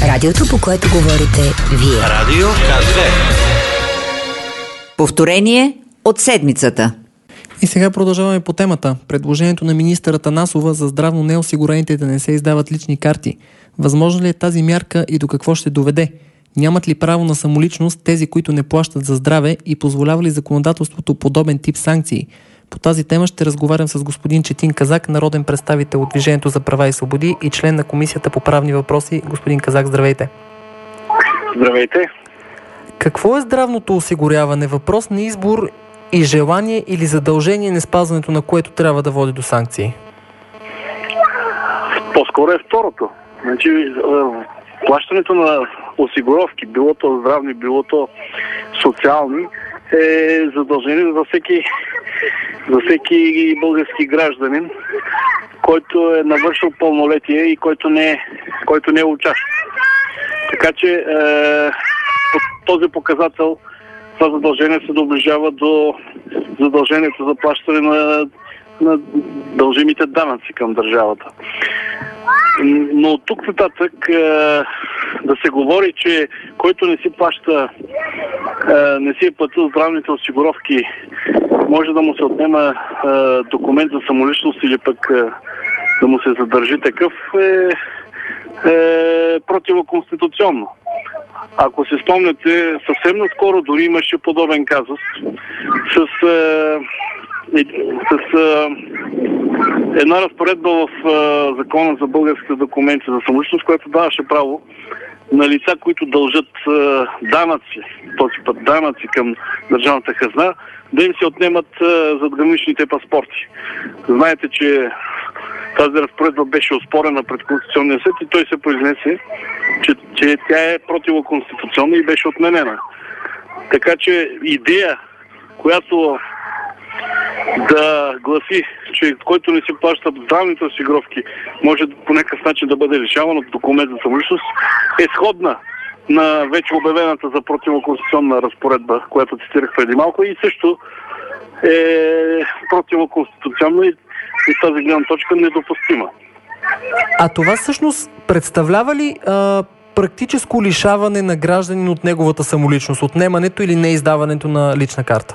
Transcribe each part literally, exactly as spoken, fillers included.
Радиото, по което говорите вие. Радио К две. Повторение от седмицата. И сега продължаваме по темата. Предложението на министър Атанасова за здравно неосигурените да не се издават лични карти. Възможно ли е тази мярка и до какво ще доведе? Нямат ли право на самоличност тези, които не плащат за здраве, и позволява ли законодателството подобен тип санкции? По тази тема ще разговарям с господин Четин Казак, народен представител от Движението за права и свободи и член на Комисията по правни въпроси. Господин Казак, здравейте! Здравейте! Какво е здравното осигуряване? Въпрос на избор и желание или задължение, не спазването на което трябва да води до санкции? По-скоро е второто. Значи, плащането на осигуровки, било то здравни, било то социални, е задължение за всеки, за всеки български гражданин, който е навършил пълнолетие и който не е, който не е участник. Така че е, по този показател това задължение се доближава до задължението за плащане на, на дължимите данъци към държавата. Но от тук нататък е, да се говори, че който не си плаща, е, не си е платил здравните осигуровки, може да му се отнема е, документ за самоличност или пък е, да му се задържи такъв, е, е противоконституционно. Ако се спомняте, съвсем наскоро дори имаше подобен казус с, е, с е, една разпоредба в е, Закона за българските документи за самоличност, която даваше право на лица, които дължат е, данъци, този път данъци към държавната хазна, да им се отнемат е, задграничните паспорти. Знаете, че тази разпоредба беше оспорена пред Конституционния съд и той се произнесе, че, че тя е противоконституционна и беше отменена. Така че идея, която да гласи, че който не си плаща здравните осигуровки, може по някакъв начин да бъде лишаван от документ за самоличност, е сходна на вече обявената за противоконституционна разпоредба, която цитирах преди малко, и също е противоконституционна и и тази гледна точка недопустима. А това всъщност представлява ли а, практическо лишаване на гражданин от неговата самоличност, отнемането или неиздаването на лична карта?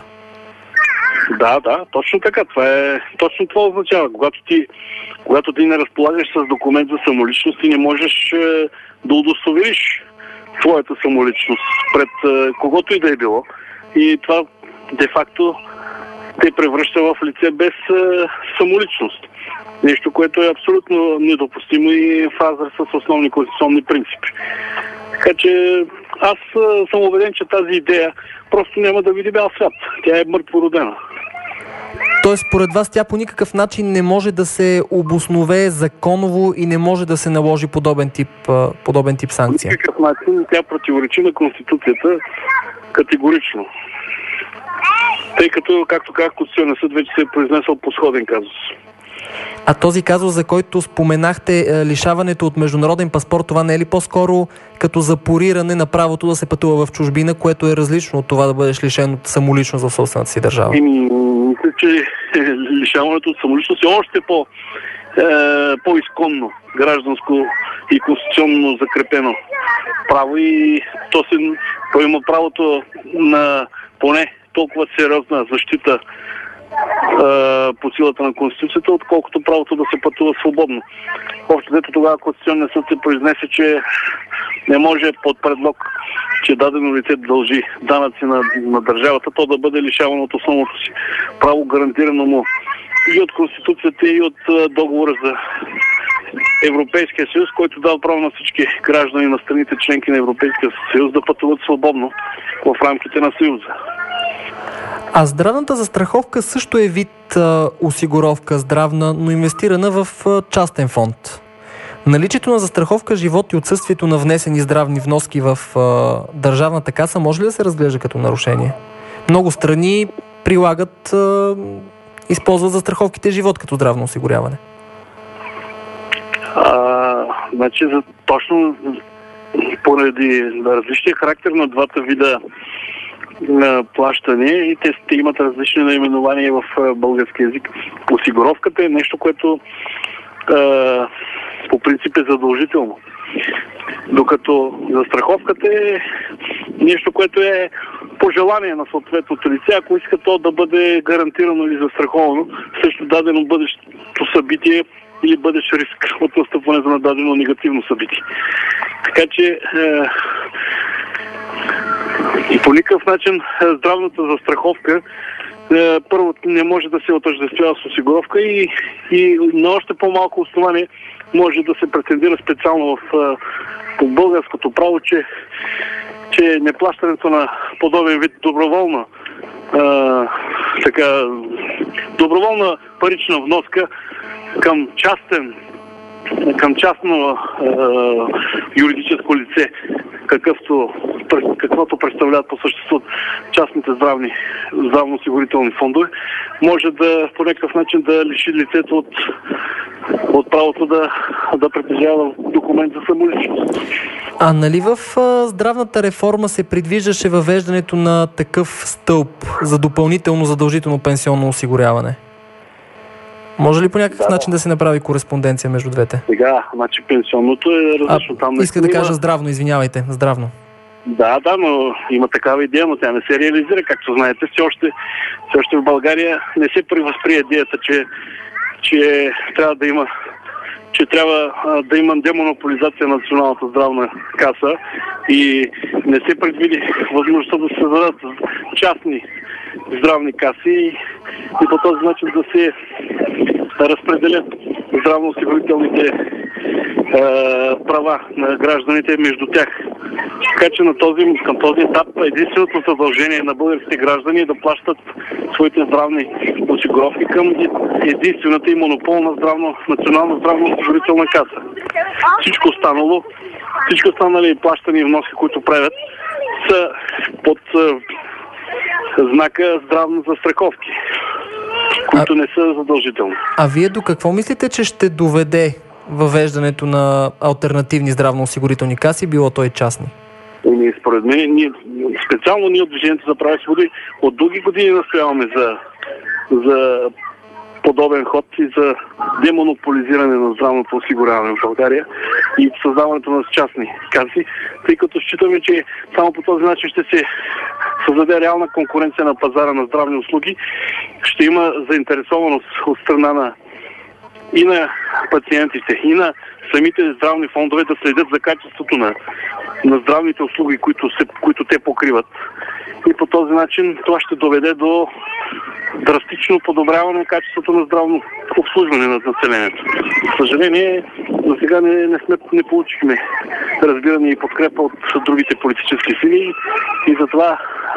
Да, да, точно така. Това е, точно това означава. Когато ти, когато ти не разполагаш с документ за самоличност, ти не можеш е, да удостовериш твоята самоличност пред е, когото и да е било. И това де-факто те превръща в лице без е, самоличност. Нещо, което е абсолютно недопустимо и в разрез с основни конституционни принципи. Така че аз е, съм убеден, че тази идея просто няма да види бял свят. Тя е мъртвородена. Тоест, според вас, тя по никакъв начин не може да се обоснове законово и не може да се наложи подобен тип, подобен тип санкция? По никакъв начин тя противоречи на Конституцията категорично. Тъй като, както казах, Конституционният съд вече се е произнесъл по сходен казус. А този казус, за който споменахте, лишаването от международен паспорт, това не е ли по-скоро като запориране на правото да се пътува в чужбина, което е различно от това да бъдеш лишен от самоличност в собствената си държава? Еми, мисля, че лишаването от самоличност е още по, е, по-изконно гражданско и конституционно закрепено право и то, се, то има правото на поне толкова сериозна защита по силата на Конституцията, отколкото правото да се пътува свободно. Общо дето тогава Конституционният съд се произнесе, че не може под предлог, че дадено лице дължи данъци на, на държавата, то да бъде лишавано от основното си право, гарантирано му и от Конституцията, и от договора за Европейския съюз, който дава право на всички граждани на страните членки на Европейския съюз да пътуват свободно в рамките на съюза. А здравната застраховка също е вид а, осигуровка здравна, но инвестирана в а, частен фонд. Наличието на застраховка живот и отсъствието на внесени здравни вноски в а, държавната каса може ли да се разглежда като нарушение? Много страни прилагат, а, използват застраховките живот като здравно осигуряване. А, значи, за, точно поради различния характер на двата вида на плащане и те, те имат различни наименования в български език. Осигуровката е нещо, което е, по принцип е задължително. Докато застраховката е нещо, което е пожелание на съответното лице, ако иска то да бъде гарантирано или застраховано срещу дадено бъдещото събитие или бъдещ риск от настъпването на дадено негативно събитие. Така че е, и по никакъв начин здравната застраховка е, първо не може да се отъждествява с осигуровка и, и на още по-малко основание може да се претендира специално в по българското право, че, че неплащането на подобен вид доброволна а, така, доброволна парична вноска към частен към частно а, юридическо лице, какъвто, каквото представляват по същество частните здравни здравноосигурителни фондове, може да по някакъв начин да лиши лицето от, от правото да, да притежава документ за самоличност. А нали в а, здравната реформа се предвиждаше въвеждането на такъв стълб за допълнително задължително пенсионно осигуряване? Може ли по някакъв да, начин да се направи кореспонденция между двете? Сега, значи пенсионното е различно. Там иска да кажа здравно, извинявайте, здравно. Да, да, но има такава идея, но тя не се реализира. Както знаете, все още, все още в България не се превъзприе идеята, че, че трябва да има че трябва а, да има демонополизация на Националната здравна каса и не се предвиди възможността да се създадат частни здравни каси и, и по този начин да се разпределят здравноосигурителните е, права на гражданите между тях. Така че на този, към този етап единственото задължение на българските граждани е да плащат своите здравни осигуровки към единствената и монополна здравно, национална здравноосигурителна каса. Всичко останало, всичко останали плащани и вноски, които правят, са под е, знака здравни застраховки, които а, не са задължителни. А вие до какво мислите, че ще доведе въвеждането на алтернативни здравноосигурителни каси, било то и частни? И според мен, ние, специално ние от Движението за права и свободи от дълги години настояваме за, за подобен ход и за демонополизиране на здравното осигуряване в България и създаването на частни каси, тъй като считаме, че само по този начин ще се създаде реална конкуренция на пазара на здравни услуги, ще има заинтересованост от страна на и на пациентите, и на самите здравни фондове да следят за качеството на, на здравните услуги, които, се, които те покриват. И по този начин това ще доведе до драстично подобряване на качеството на здравно обслужване на населението. За съжаление, за сега не, не, сме, не получихме разбиране и подкрепа от другите политически сили и затова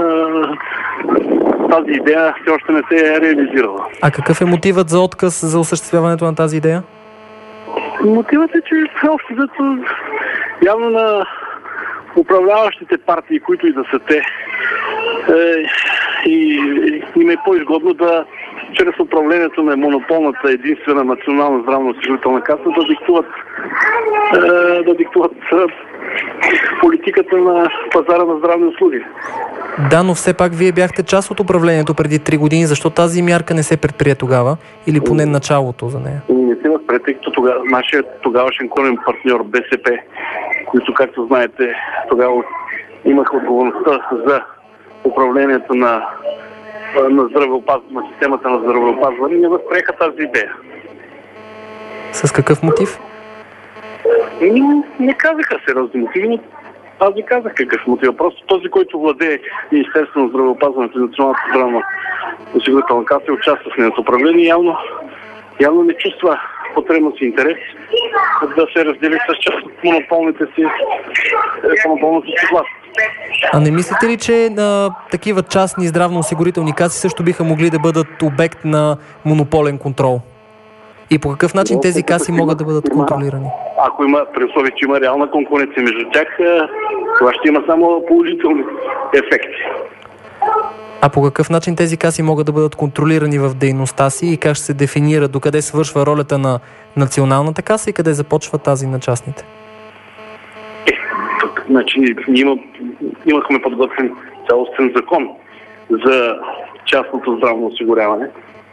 тази идея все още не се е реализирала. А какъв е мотивът за отказ за осъществяването на тази идея? Мотивът е, че общо взето явно на управляващите партии, които и да са те, е, и им е по-изгодно да чрез управлението на монополната единствена национална здравноосигурителна каса да диктуват е, да диктуват е, политиката на пазара на здравни услуги. Да, но все пак вие бяхте част от управлението преди три години. Защо тази мярка не се предприе тогава? Или поне началото за нея? Не се възприе, тъй като тогава, нашият тогавашен конен партньор БСП, които, както знаете, тогава имаха отговорността за управлението на, на здравеопазване, на системата на здравеопазване, не възприеха тази идея. С какъв мотив? Не, не казаха сериозни мотиви, но аз ви казах какъв мотив. Просто този, който владее Министерството на здравеопазването и Националната здравна осигурителна каса, участва в нейното управление, явно, явно не чувства потребност и интерес да се раздели с част от монополните си монополната си власт. А не мислите ли, че на такива частни здравноосигурителни каси също биха могли да бъдат обект на монополен контрол? И по какъв начин тези каси могат да бъдат контролирани? Ако има, при условие, че има реална конкуренция между тях, това ще има само положителни ефекти. А по какъв начин тези каси могат да бъдат контролирани в дейността си и как ще се дефинира докъде свършва ролята на националната каса и къде започва тази на частните? Е, тук, значи, ние има, имахме подготвен цялостен закон за частното здравно осигуряване,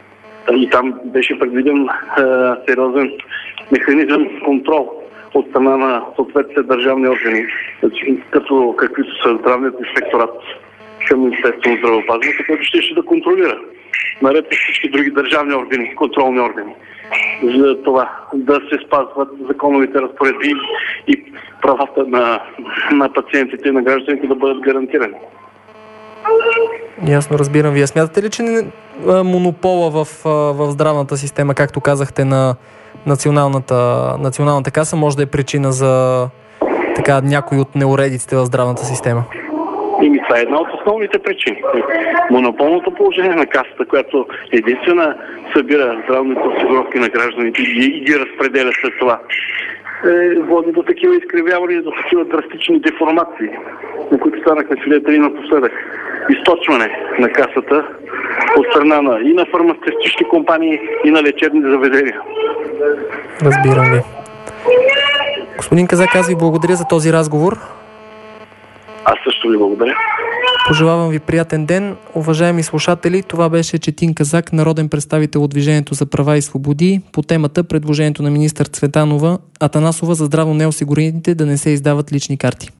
И там беше предвиден а, сериозен механизъм контрол от страна на съответните държавни органи, като каквито са здравният инспекторат към Министерството на здравеопазването, който ще, ще да контролира наред с всички други държавни органи, контролни органи, за това да се спазват законовите разпоредби и правата на, на пациентите и на гражданите да бъдат гарантирани. Ясно, разбирам. Вие смятате ли, че монопола в, в здравната система, както казахте, на националната, националната каса, може да е причина за така някои от неуредиците в здравната система? И това е една от основните причини. Монополното положение на касата, която единствена събира здравните осигуровки на гражданите и ги разпределя след това, е, води до такива изкривявания, до такива драстични деформации, на които станахме свидетели напоследък. Източване на касата от страна на и на фармацевтични компании, и на лечебни заведения. Разбирам ви. Господин Казак, аз ви благодаря за този разговор. Аз също ви благодаря. Пожелавам ви приятен ден. Уважаеми слушатели, това беше Четин Казак, народен представител от Движението за права и свободи, по темата предложението на министър Цветанова Атанасова за здравно неосигурените да не се издават лични карти.